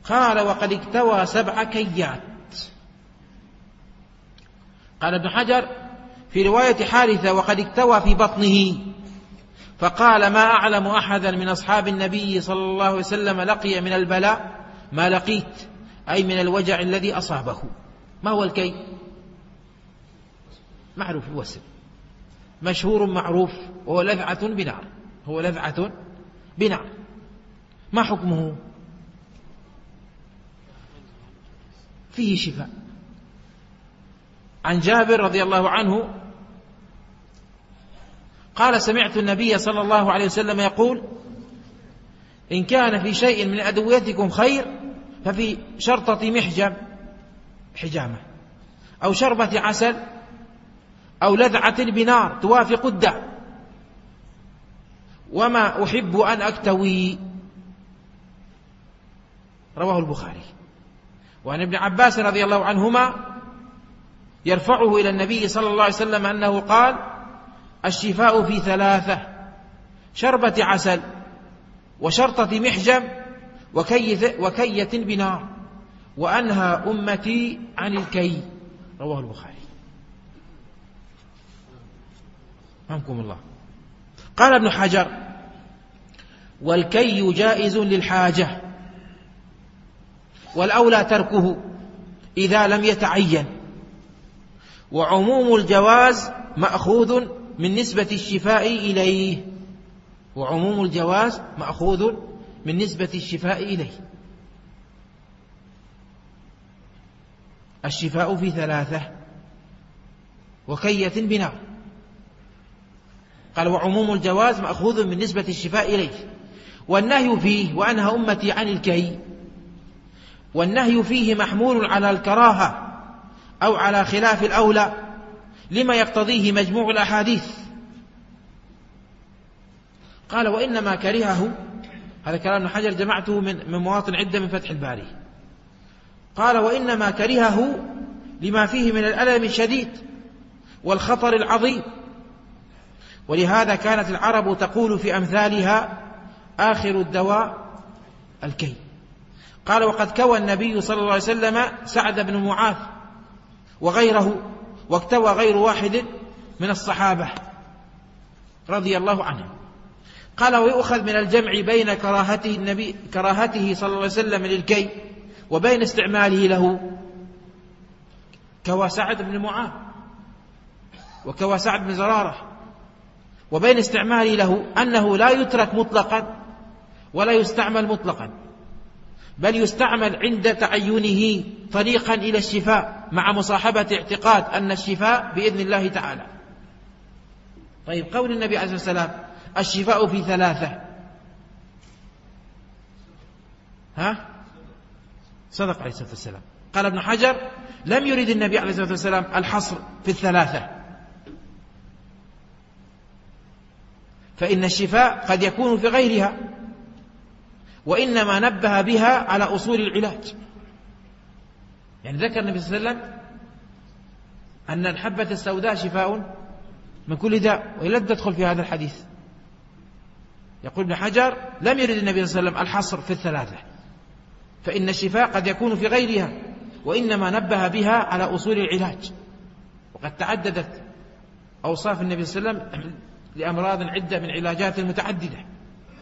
قال وقد اكتوى 7 كيات. قال ابن حجر في رواية حارثة وقد اكتوى في بطنه، فقال ما أعلم أحدا من أصحاب النبي صلى الله عليه وسلم لقي من البلاء ما لقيت، أي من الوجع الذي أصابه. ما هو الكي؟ معروف، الوسل مشهور معروف، وهو لذعة بنار، هو لذعة بنار. ما حكمه؟ فيه شفاء. عن جابر رضي الله عنه قال سمعت النبي صلى الله عليه وسلم يقول إن كان في شيء من أدويتكم خير ففي شرطة محجم، حجامة، أو شربة عسل، أو لذعة بنار توافق الداء، وما أحب أن أكتوي. رواه البخاري. وعن ابن عباس رضي الله عنهما يرفعه إلى النبي صلى الله عليه وسلم أنه قال الشفاء في 3: شربة عسل، وشرطة محجم، وكية بنار، وأنهى أمتي عن الكي. رواه البخاري. رحمكم الله. قال ابن حجر والكي جائز للحاجة، والأولى تركه إذا لم يتعين، وعموم الجواز مأخوذ من نسبة الشفاء إليه، وعموم الجواز مأخوذ من نسبة الشفاء إليه. الشفاء في 3: وكية بنار. قال وعموم الجواز مأخوذ من نسبة الشفاء إليه، والنهي فيه وأنهى أمتي عن الكي، والنهي فيه محمول على الكراهة أو على خلاف الأولى لما يقتضيه مجموع الأحاديث. قال وإنما كرهه، هذا كلام ابن حجر جمعته من مواطن عدة من فتح الباري. قال وإنما كرهه لما فيه من الألم الشديد والخطر العظيم، ولهذا كانت العرب تقول في أمثالها آخر الدواء الكي. قال وقد كوى النبي صلى الله عليه وسلم سعد بن معاذ وغيره، واكتوى غير واحد من الصحابة رضي الله عنهم. قال ويؤخذ من الجمع بين كراهته صلى الله عليه وسلم للكي وبين استعماله له. كوى سعد بن معاذ وكوى سعد بن زرارة، وبين استعماله له أنه لا يترك مطلقا ولا يستعمل مطلقا، بل يستعمل عند تعينه طريقا إلى الشفاء مع مصاحبة اعتقاد أن الشفاء بإذن الله تعالى. طيب قول النبي عليه الصلاة والسلام الشفاء في 3: صدق عليه الصلاة والسلام. قال ابن حجر لم يرد النبي عليه الصلاة والسلام الحصر في 3، فإن الشفاء قد يكون في غيرها، وإنما نبه بها على أصول العلاج. يعني ذكر النبي صلى الله عليه وسلم أن الحبة السوداء شفاء من كل داء، وإلا تدخل في هذا الحديث. يقول ابن حجر لم يرد النبي صلى الله عليه وسلم الحصر في 3، فإن الشفاء قد يكون في غيرها، وإنما نبه بها على أصول العلاج. وقد تعددت أوصاف النبي صلى الله عليه وسلم لأمراض عدة من علاجات متعددة.